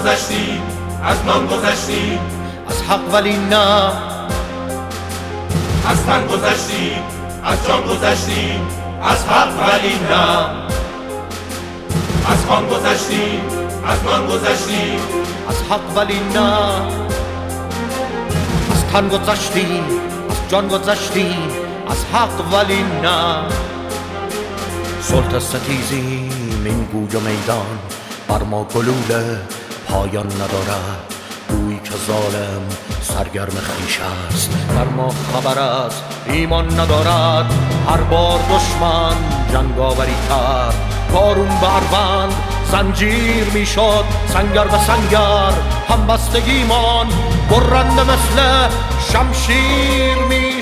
گذشتی، از نان گذشتی، از حق ولی نه. از تن گذشتی، از جان گذشتی، از حق ولی نه. از خان گذشتی، از نان گذشتی، از حق ولی نه. از تن گذشتی، از جان گذشتی، از حق ولی نه. سلطه ستیزیم این گوی و میدان، بر ما گلوله پایان ندارد. گویی که ظالم سرگرم خویش است، در ما خبر از ایمان ندارد. هر بار دشمن جنگاوری کرد، کارون بروند زنجیر میشد. سنگر به سنگر همبستگیمان، برنده مثل شمشیر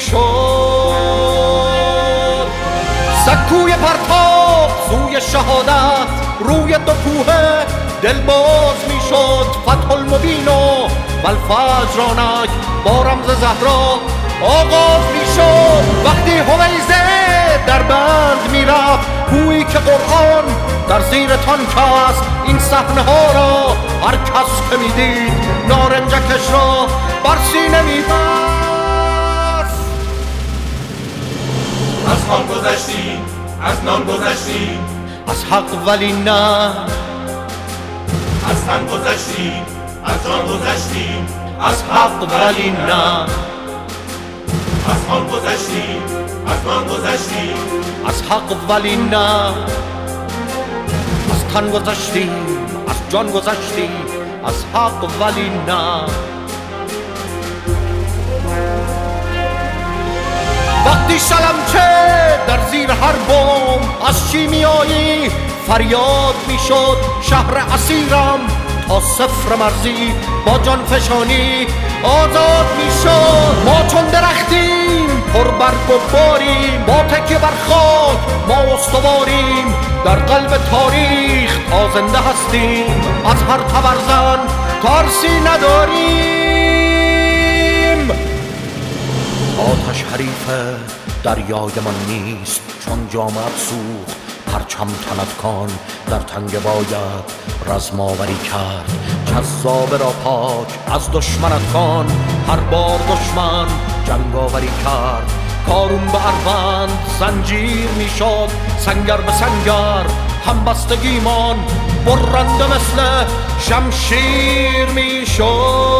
میشد. سکوی پرتاب سوی شهادت، روی دو کوه دل باز میشد. فتح المبین و الفجر آنک با رمز زهرا آغاز میشد. وقتی هویزه در بند میرفت، گویی که قرآن در زیر تانک است. این صحنه ها را هر کس که میدید، نارنجکش را بر سینه میبست. از خان گذشتی، از نان گذشتی، از حق ولی نه. از تن گذشتی، از جان گذشتی، از حق ولی نه. از خان گذشتی، از نان گذشتی، از حق ولی نه. از تن گذشتی، از جان گذشتی، از حق ولی نه. وقتی شلمچه در زیر هر بام از چی میایی فریاد میشد. شهر اسیرم تا صفر مرزی با جان فشانی آزاد میشد. ما چون درختیم پر برگ و باریم، با تکیه بر خاک ما استواریم. در قلب تاریخ تا زنده هستیم، از هر تبرزن ترسی نداریم. آتش حریف دریای من نیست، چون جامت سوخت پرچم تنت کن. در تنگ باید رزماوری کرد، جذاب را پاک از دشمنت کن. هر بار دشمن جنگاوری کرد، کارون به اروند زنجیر میشد. سنگر به سنگر همبستگیمان، برنده مثل شمشیر میشد.